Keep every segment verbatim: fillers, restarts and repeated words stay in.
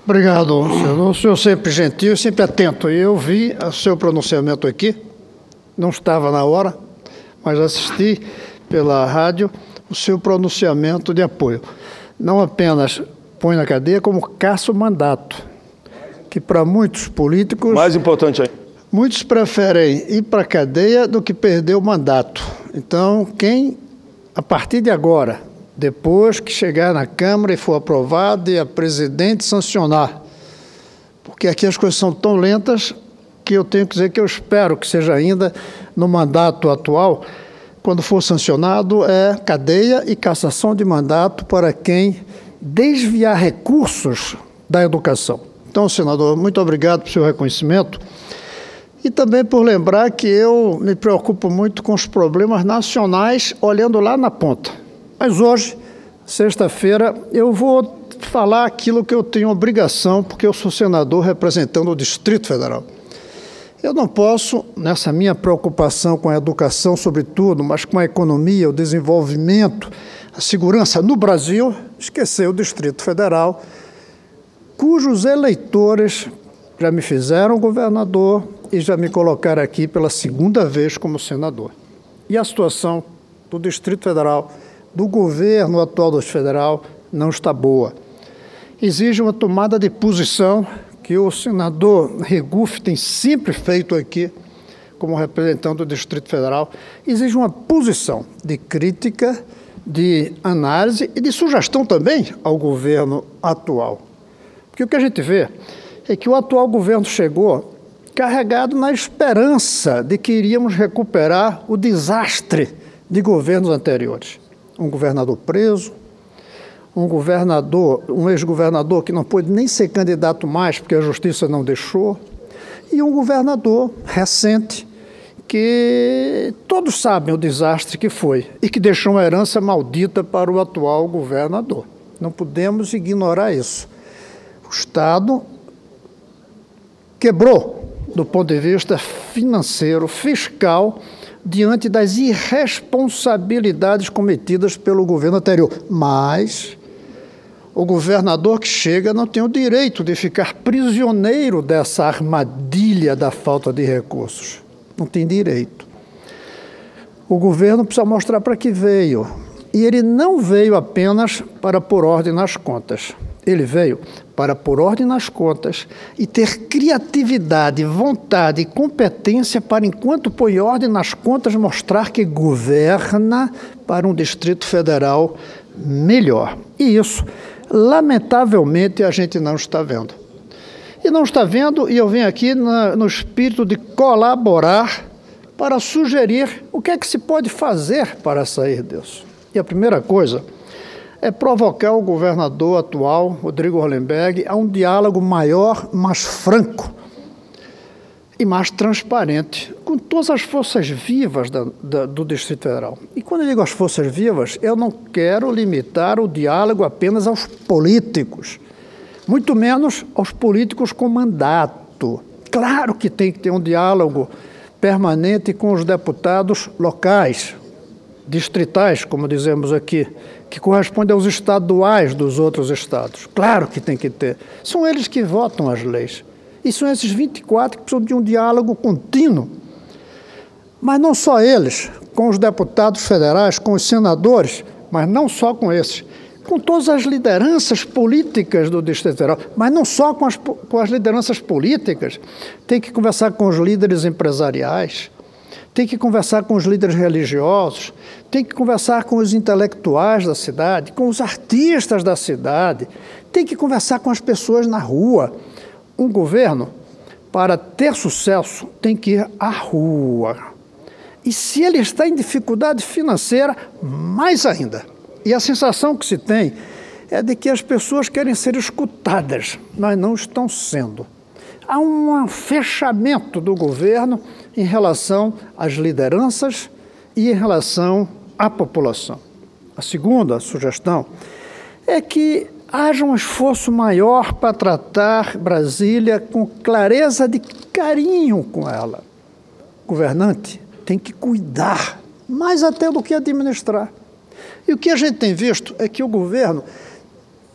Obrigado, senhor. O senhor sempre gentil, sempre atento. Eu vi o seu pronunciamento aqui, não estava na hora, mas assisti pela rádio o seu pronunciamento de apoio. Não apenas põe na cadeia, como caça o mandato, que para muitos políticos... Mais importante aí. Muitos preferem ir para a cadeia do que perder o mandato. Então, quem, a partir de agora, depois que chegar na Câmara e for aprovado e a presidente sancionar, porque aqui as coisas são tão lentas que eu tenho que dizer que eu espero que seja ainda no mandato atual, quando for sancionado, é cadeia e cassação de mandato para quem desviar recursos da educação. Então, senador, muito obrigado pelo seu reconhecimento e também por lembrar que eu me preocupo muito com os problemas nacionais, olhando lá na ponta. Mas hoje, sexta-feira, eu vou falar aquilo que eu tenho obrigação, porque eu sou senador representando o Distrito Federal. Eu não posso, nessa minha preocupação com a educação, sobretudo, mas com a economia, o desenvolvimento, a segurança no Brasil, esquecer o Distrito Federal, cujos eleitores já me fizeram governador e já me colocaram aqui pela segunda vez como senador. E a situação do Distrito Federal, do governo atual do Federal, não está boa. Exige uma tomada de posição que o senador Regufe tem sempre feito aqui, como representante do Distrito Federal. Exige uma posição de crítica, de análise e de sugestão também ao governo atual. Porque o que a gente vê é que o atual governo chegou carregado na esperança de que iríamos recuperar o desastre de governos anteriores. Um governador preso, um governador, um ex-governador que não pôde nem ser candidato mais porque a justiça não deixou, e um governador recente que todos sabem o desastre que foi e que deixou uma herança maldita para o atual governador. Não podemos ignorar isso. O Estado quebrou do ponto de vista financeiro, fiscal, diante das irresponsabilidades cometidas pelo governo anterior. Mas o governador que chega não tem o direito de ficar prisioneiro dessa armadilha da falta de recursos. Não tem direito. O governo precisa mostrar para que veio. E ele não veio apenas para pôr ordem nas contas. Ele veio para pôr ordem nas contas e ter criatividade, vontade e competência para, enquanto põe ordem nas contas, mostrar que governa para um Distrito Federal melhor. E isso, lamentavelmente, a gente não está vendo. E não está vendo, e eu venho aqui na, no espírito de colaborar para sugerir o que é que se pode fazer para sair disso. E a primeira coisa é provocar o governador atual, Rodrigo Hollenberg, a um diálogo maior, mais franco e mais transparente com todas as forças vivas da, da, do Distrito Federal. E quando eu digo as forças vivas, eu não quero limitar o diálogo apenas aos políticos, muito menos aos políticos com mandato. Claro que tem que ter um diálogo permanente com os deputados locais, distritais, como dizemos aqui, que corresponde aos estaduais dos outros estados. Claro que tem que ter. São eles que votam as leis. E são esses vinte e quatro que precisam de um diálogo contínuo. Mas não só eles, com os deputados federais, com os senadores, mas não só com esses, com todas as lideranças políticas do Distrito Federal, mas não só com as, com as lideranças políticas. Tem que conversar com os líderes empresariais, tem que conversar com os líderes religiosos, tem que conversar com os intelectuais da cidade, com os artistas da cidade, tem que conversar com as pessoas na rua. Um governo, para ter sucesso, tem que ir à rua. E se ele está em dificuldade financeira, mais ainda. E a sensação que se tem é de que as pessoas querem ser escutadas, mas não estão sendo. Há um fechamento do governo em relação às lideranças e em relação à população. A segunda sugestão é que haja um esforço maior para tratar Brasília com clareza de carinho com ela. O governante tem que cuidar, mais até do que administrar. E o que a gente tem visto é que o governo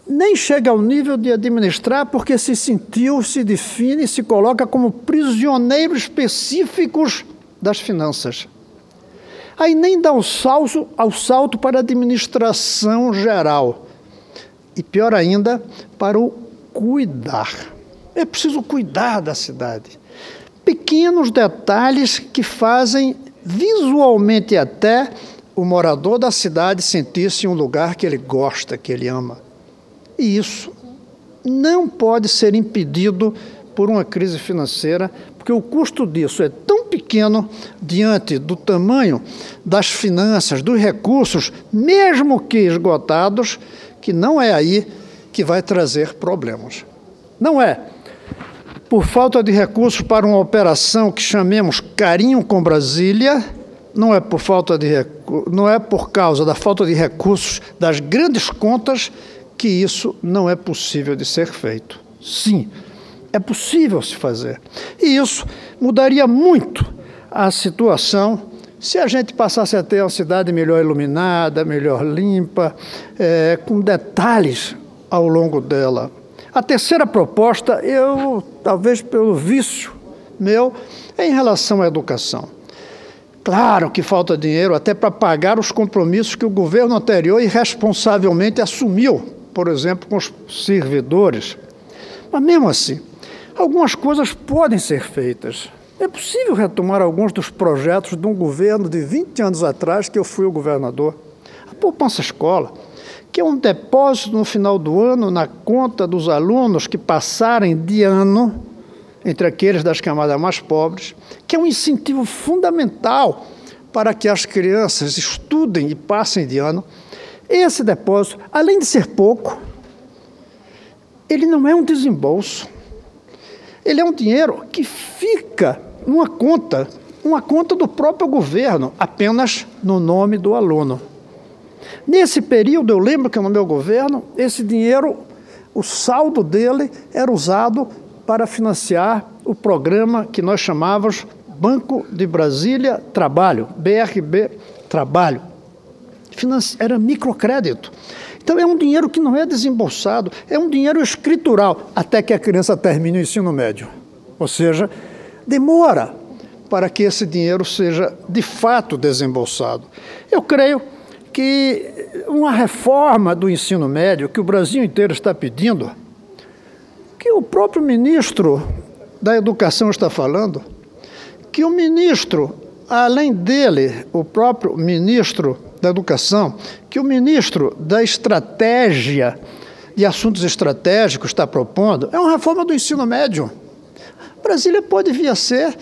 nem chega ao nível de administrar porque se sentiu, se define, se coloca como prisioneiros específicos das finanças. Aí nem dá o salto, ao salto para a administração geral. E pior ainda, para o cuidar. É preciso cuidar da cidade. Pequenos detalhes que fazem visualmente até o morador da cidade sentir-se em um lugar que ele gosta, que ele ama. E isso não pode ser impedido por uma crise financeira, porque o custo disso é tão pequeno diante do tamanho das finanças, dos recursos, mesmo que esgotados, que não é aí que vai trazer problemas. Não é por falta de recursos para uma operação que chamemos Carinho com Brasília, não é por falta de recu- não é por causa da falta de recursos das grandes contas que isso não é possível de ser feito. Sim, é possível se fazer. E isso mudaria muito a situação se a gente passasse a ter uma cidade melhor iluminada, melhor limpa, é, com detalhes ao longo dela. A terceira proposta, eu, talvez pelo vício meu, é em relação à educação. Claro que falta dinheiro até para pagar os compromissos que o governo anterior irresponsavelmente assumiu, por exemplo, com os servidores. Mas mesmo assim, algumas coisas podem ser feitas. É possível retomar alguns dos projetos de um governo de vinte anos atrás, que eu fui o governador. A Poupança Escola, que é um depósito no final do ano na conta dos alunos que passarem de ano, entre aqueles das camadas mais pobres, que é um incentivo fundamental para que as crianças estudem e passem de ano. Esse depósito, além de ser pouco, ele não é um desembolso. Ele é um dinheiro que fica numa conta, uma conta do próprio governo, apenas no nome do aluno. Nesse período, eu lembro que no meu governo, esse dinheiro, o saldo dele era usado para financiar o programa que nós chamávamos Banco de Brasília Trabalho, B R B Trabalho. Financi- era microcrédito. Então é um dinheiro que não é desembolsado, é um dinheiro escritural, até que a criança termine o ensino médio. Ou seja, demora para que esse dinheiro seja de fato desembolsado. Eu creio que uma reforma do ensino médio, que o Brasil inteiro está pedindo, que o próprio ministro da Educação está falando, que o ministro, além dele, o próprio ministro da Educação, que o ministro da Estratégia, de Assuntos Estratégicos está propondo, é uma reforma do ensino médio. Brasília pode vir a ser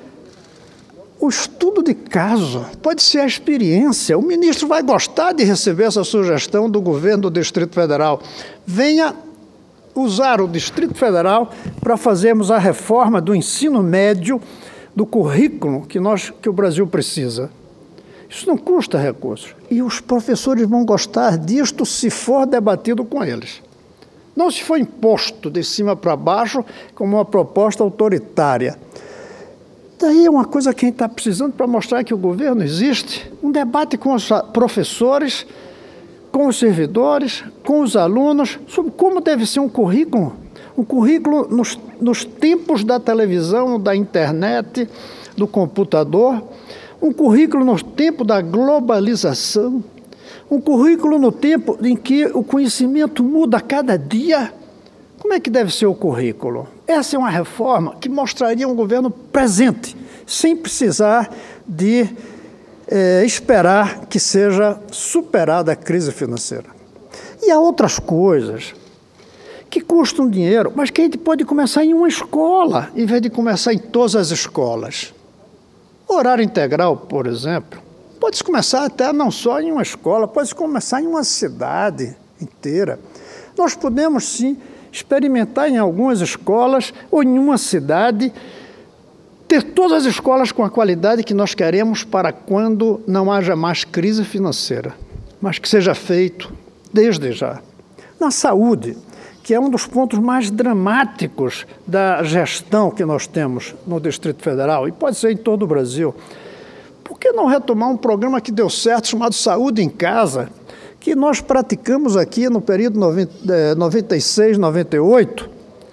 o estudo de caso, pode ser a experiência. O ministro vai gostar de receber essa sugestão do governo do Distrito Federal. Venha usar o Distrito Federal para fazermos a reforma do ensino médio, do currículo que, nós, que o Brasil precisa. Isso não custa recursos. E os professores vão gostar disto se for debatido com eles. Não se for imposto de cima para baixo como uma proposta autoritária. Daí é uma coisa que a gente está precisando para mostrar que o governo existe. Um debate com os professores, com os servidores, com os alunos, sobre como deve ser um currículo. Um currículo nos, nos tempos da televisão, da internet, do computador. Um currículo no tempo da globalização. Um currículo no tempo em que o conhecimento muda a cada dia. Como é que deve ser o currículo? Essa é uma reforma que mostraria um governo presente, sem precisar de é, esperar que seja superada a crise financeira. E há outras coisas que custam dinheiro, mas que a gente pode começar em uma escola, em vez de começar em todas as escolas. O horário integral, por exemplo, pode-se começar até não só em uma escola, pode-se começar em uma cidade inteira. Nós podemos, sim, experimentar em algumas escolas ou em uma cidade, ter todas as escolas com a qualidade que nós queremos para quando não haja mais crise financeira, mas que seja feito desde já. Na saúde, que é um dos pontos mais dramáticos da gestão que nós temos no Distrito Federal, e pode ser em todo o Brasil, por que não retomar um programa que deu certo, chamado Saúde em Casa, que nós praticamos aqui no período noventa e seis, noventa e oito,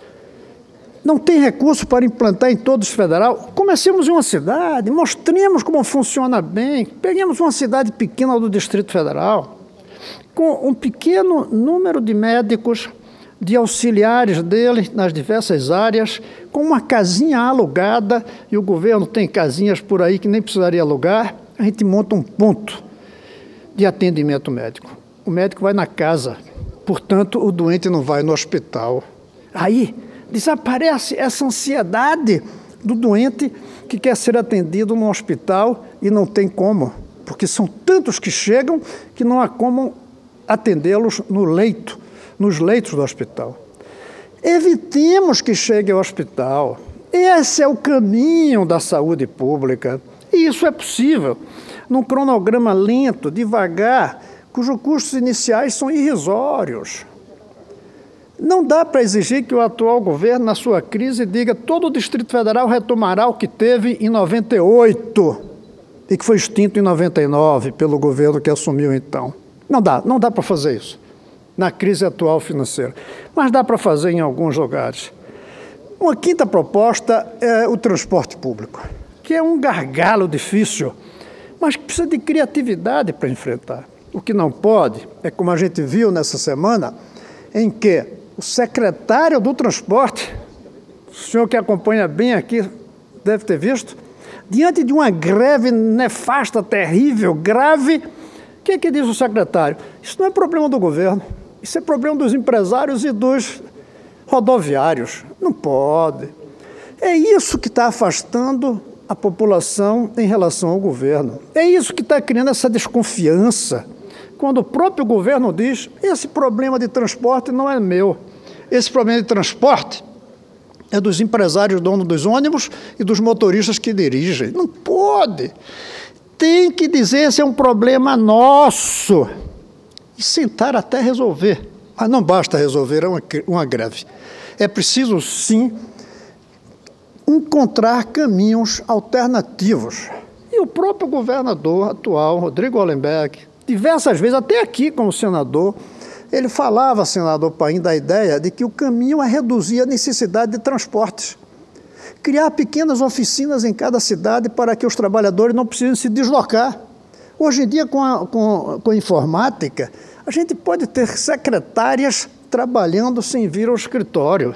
não tem recurso para implantar em todo o federal. Comecemos em uma cidade, mostremos como funciona bem, peguemos uma cidade pequena do Distrito Federal, com um pequeno número de médicos, de auxiliares dele nas diversas áreas, com uma casinha alugada, e o governo tem casinhas por aí que nem precisaria alugar, a gente monta um ponto de atendimento médico. O médico vai na casa, portanto, o doente não vai no hospital. Aí desaparece essa ansiedade do doente que quer ser atendido no hospital e não tem como, porque são tantos que chegam que não há como atendê-los no leito, nos leitos do hospital. Evitemos que chegue ao hospital. Esse é o caminho da saúde pública. E isso é possível, num cronograma lento, devagar, cujos custos iniciais são irrisórios. Não dá para exigir que o atual governo, na sua crise, diga que todo o Distrito Federal retomará o que teve em noventa e oito e que foi extinto em noventa e nove pelo governo que assumiu então. Não dá, não dá para fazer isso na crise atual financeira, mas dá para fazer em alguns lugares. Uma quinta proposta é o transporte público, que é um gargalo difícil, mas que precisa de criatividade para enfrentar. O que não pode é, como a gente viu nessa semana, em que o secretário do transporte, o senhor que acompanha bem aqui deve ter visto, diante de uma greve nefasta, terrível, grave, o que é que diz o secretário? Isso não é problema do governo, isso é problema dos empresários e dos rodoviários. Não pode. É isso que está afastando a população em relação ao governo. É isso que está criando essa desconfiança. Quando o próprio governo diz, esse problema de transporte não é meu. Esse problema de transporte é dos empresários donos dos ônibus e dos motoristas que dirigem. Não pode. Tem que dizer, esse é um problema nosso. E sentar até resolver. Mas não basta resolver uma, uma greve. É preciso, sim, encontrar caminhos alternativos. E o próprio governador atual, Rodrigo Hollenberg, diversas vezes, até aqui como senador, ele falava, senador Paim, da ideia de que o caminho é reduzir a necessidade de transportes. Criar pequenas oficinas em cada cidade para que os trabalhadores não precisem se deslocar. Hoje em dia, com a, com, com a informática, a gente pode ter secretárias trabalhando sem vir ao escritório.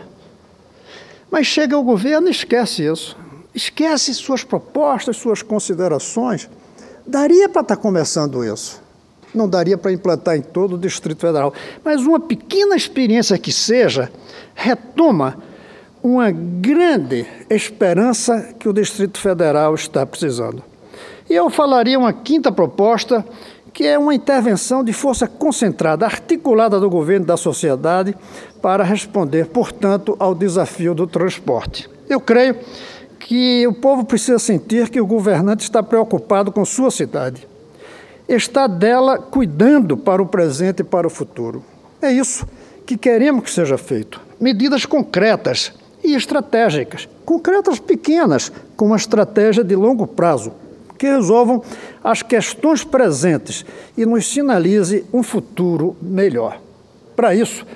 Mas chega o governo e esquece isso. Esquece suas propostas, suas considerações. Daria para estar começando isso. Não daria para implantar em todo o Distrito Federal. Mas uma pequena experiência que seja, retoma uma grande esperança que o Distrito Federal está precisando. E eu falaria uma quinta proposta, que é uma intervenção de força concentrada, articulada do governo e da sociedade para responder, portanto, ao desafio do transporte. Eu creio que o povo precisa sentir que o governante está preocupado com sua cidade, está dela cuidando para o presente e para o futuro. É isso que queremos que seja feito. Medidas concretas e estratégicas, concretas pequenas, com uma estratégia de longo prazo, que resolvam as questões presentes e nos sinalize um futuro melhor. Para isso,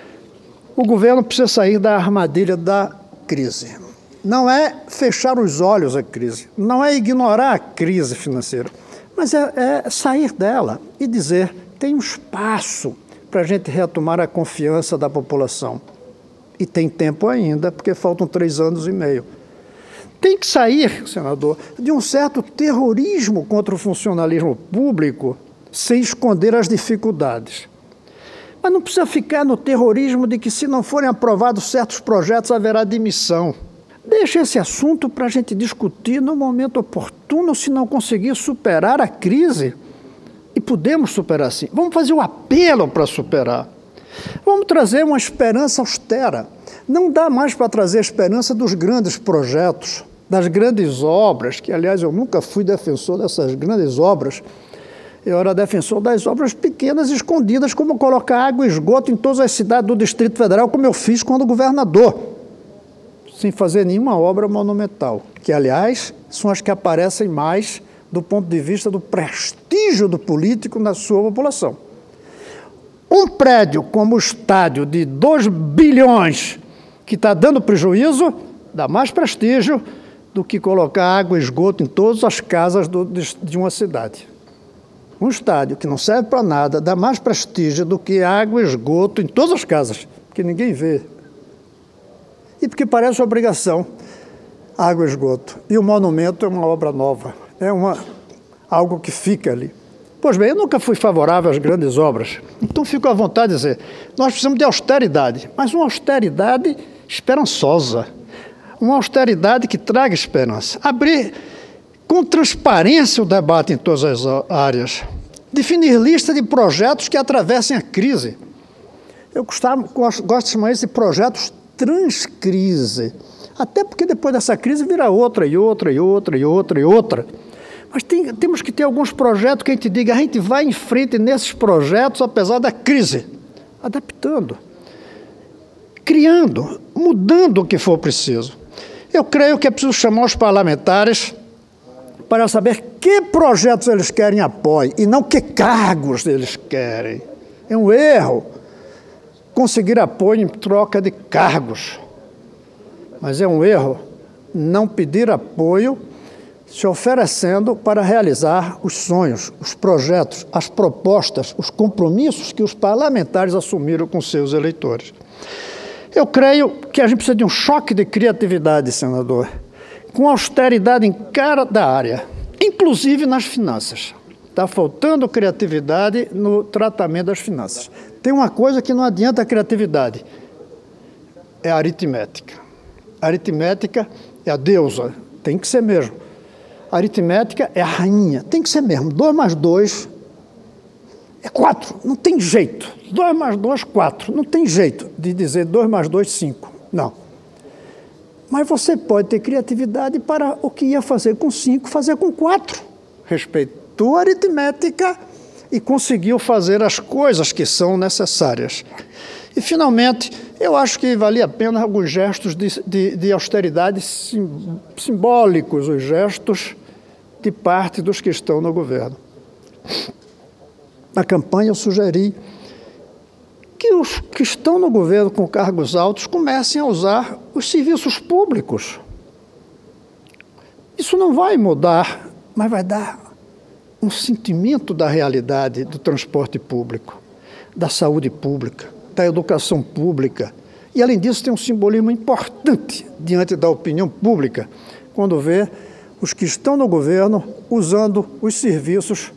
o governo precisa sair da armadilha da crise. Não é fechar os olhos à crise, não é ignorar a crise financeira, mas é, é sair dela e dizer, tem um espaço para a gente retomar a confiança da população. E tem tempo ainda, porque faltam três anos e meio. Tem que sair, senador, de um certo terrorismo contra o funcionalismo público, sem esconder as dificuldades. Mas não precisa ficar no terrorismo de que, se não forem aprovados certos projetos, haverá demissão. Deixa esse assunto para a gente discutir no momento oportuno, se não conseguir superar a crise. E podemos superar sim. Vamos fazer o apelo para superar. Vamos trazer uma esperança austera. Não dá mais para trazer a esperança dos grandes projetos, das grandes obras, que, aliás, eu nunca fui defensor dessas grandes obras. Eu era defensor das obras pequenas, escondidas, como colocar água e esgoto em todas as cidades do Distrito Federal, como eu fiz quando governador, sem fazer nenhuma obra monumental, que, aliás, são as que aparecem mais do ponto de vista do prestígio do político na sua população. Um prédio como o estádio de dois bilhões, que está dando prejuízo, dá mais prestígio do que colocar água e esgoto em todas as casas do, de, de uma cidade. Um estádio que não serve para nada dá mais prestígio do que água e esgoto em todas as casas, que ninguém vê. E porque parece obrigação, água e esgoto. E o monumento é uma obra nova, é uma, algo que fica ali. Pois bem, eu nunca fui favorável às grandes obras, então fico à vontade de dizer, nós precisamos de austeridade, mas uma austeridade esperançosa, uma austeridade que traga esperança. Abrir com transparência o debate em todas as áreas, definir lista de projetos que atravessem a crise. Eu gostava, gosto de chamar isso de projetos transcrise, até porque depois dessa crise virá outra e outra e outra e outra e outra. Mas tem, temos que ter alguns projetos que a gente diga, a gente vai em frente nesses projetos apesar da crise, adaptando, criando, mudando o que for preciso. Eu creio que é preciso chamar os parlamentares para saber que projetos eles querem apoio e não que cargos eles querem. É um erro conseguir apoio em troca de cargos, mas é um erro não pedir apoio se oferecendo para realizar os sonhos, os projetos, as propostas, os compromissos que os parlamentares assumiram com seus eleitores. Eu creio que a gente precisa de um choque de criatividade, senador, com austeridade em cada área, inclusive nas finanças. Está faltando criatividade no tratamento das finanças. Tem uma coisa que não adianta a criatividade, é a aritmética. A aritmética é a deusa, tem que ser mesmo. A aritmética é a rainha, tem que ser mesmo. Dois mais dois é quatro, não tem jeito. Dois mais dois, quatro, não tem jeito de dizer dois mais dois, cinco, não. Mas você pode ter criatividade para o que ia fazer com cinco, fazer com quatro. Respeitou a aritmética e conseguiu fazer as coisas que são necessárias. E, finalmente, eu acho que valia a pena alguns gestos de, de, de austeridade sim, simbólicos, os gestos de parte dos que estão no governo. Na campanha eu sugeri que os que estão no governo com cargos altos comecem a usar os serviços públicos. Isso não vai mudar, mas vai dar um sentimento da realidade do transporte público, da saúde pública, da educação pública. E, além disso, tem um simbolismo importante diante da opinião pública, quando vê os que estão no governo usando os serviços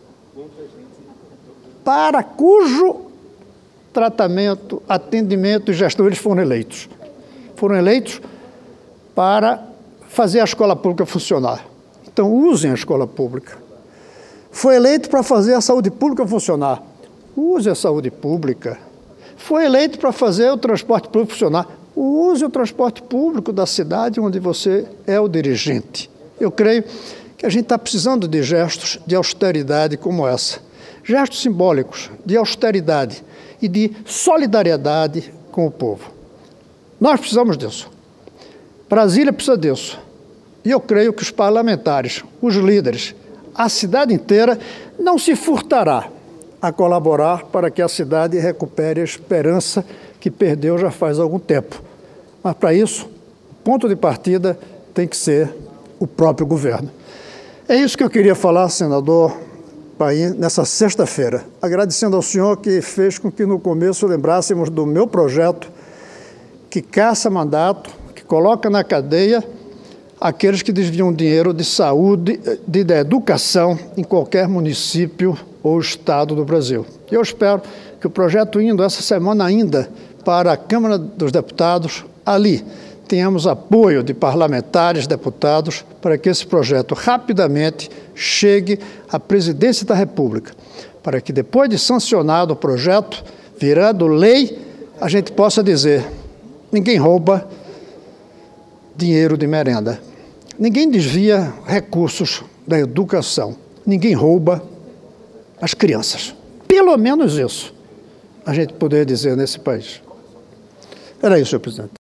para cujo tratamento, atendimento e gestão eles foram eleitos. Foram eleitos para fazer a escola pública funcionar. Então, usem a escola pública. Foi eleito para fazer a saúde pública funcionar. Use a saúde pública. Foi eleito para fazer o transporte público funcionar. Use o transporte público da cidade onde você é o dirigente. Eu creio que a gente está precisando de gestos de austeridade como essa. Gestos simbólicos de austeridade e de solidariedade com o povo. Nós precisamos disso. Brasília precisa disso. E eu creio que os parlamentares, os líderes, a cidade inteira não se furtará a colaborar para que a cidade recupere a esperança que perdeu já faz algum tempo. Mas, para isso, o ponto de partida tem que ser o próprio governo. É isso que eu queria falar, senador Paim, nessa sexta-feira, agradecendo ao senhor que fez com que no começo lembrássemos do meu projeto que caça mandato, que coloca na cadeia aqueles que desviam dinheiro de saúde, de, de educação em qualquer município ou estado do Brasil. Eu espero que o projeto indo essa semana ainda para a Câmara dos Deputados, ali tenhamos apoio de parlamentares, deputados, para que esse projeto rapidamente chegue à presidência da República, para que depois de sancionado o projeto, virando lei, a gente possa dizer, ninguém rouba dinheiro de merenda, ninguém desvia recursos da educação, ninguém rouba as crianças. Pelo menos isso a gente poderia dizer nesse país. Era isso, senhor presidente.